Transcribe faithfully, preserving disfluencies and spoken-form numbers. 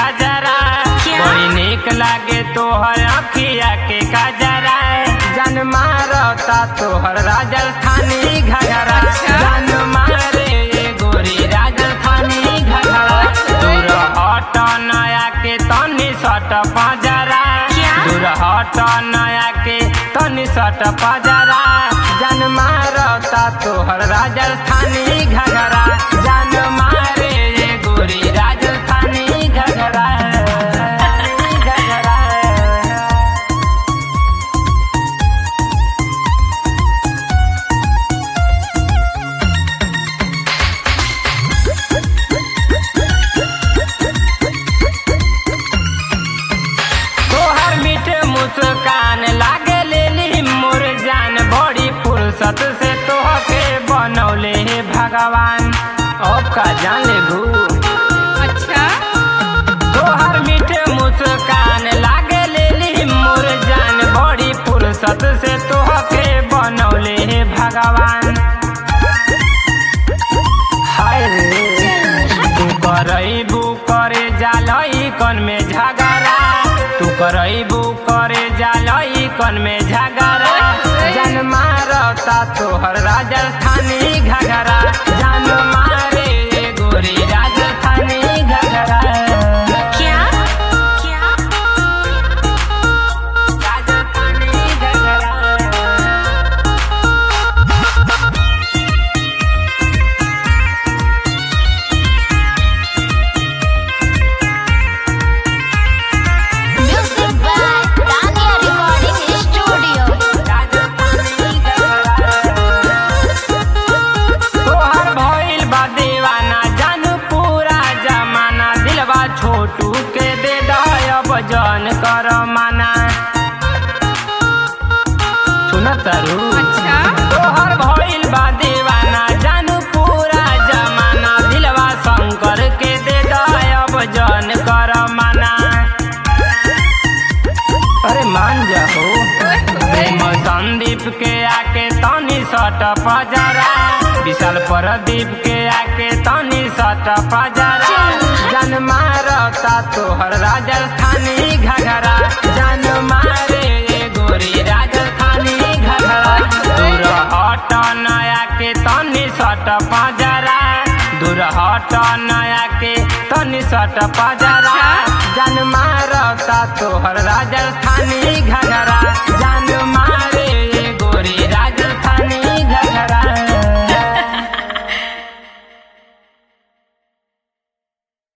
काजरा बड़ी निक लागे तोहर अखिया के काजरा जान मारता तोहर राजस्थानी घघरा जान मारे ये गोरी राजस्थानी घघरा दूर हट नया के तनी सट पजरा दूर हट नया के तनी सट पजरा जान मारता तोहर राजस्थानी घघरा जान मारे ये गोरी राजस्थानी घघरा घघरा तोहर मीठे मुस्कान लागे लेली मोर जान बड़ी फुर्सत से तोहके बनौले हे भगवान अब का जान ले भू अच्छा तोहर मीठे मुस्कान लागे लेली मोर जान बड़ी फुर्सत से तोहके बनौले हे भगवान हाय रे तू करैबू करे जालई कन में झगड़ा तू करैबू करे जालई कन में झगड़ा जान मारता तोहर राजस्थानी घघरा जान मारे ये गोरी राजस्थानी घघरा क्या क्या राजस्थानी घघरा music by Tania recording studio तोहर भइल बा दीवाना जानू पूरा जमाना दिलवा छोटू के दे दब जन कर माना सुनत रू अच्छा तोहर भइल बा दीवाना जानू पूरा जमाना दिलवा शंकर के दे दब जन कर माना अरे मान जाओ प्रेम संदीप के आके तनी सट पजरा विशाल प्रदीप के आके तनी सट पजरा जान मारता तोहर राजस्थानी घघरा जान मारे ये गोरी राजस्थानी घघरा दूर हट नया के तनी सट पजरा दूर हट नया के तनी सट पजरा जान मारता तोहर राजस्थानी घघरा जान मार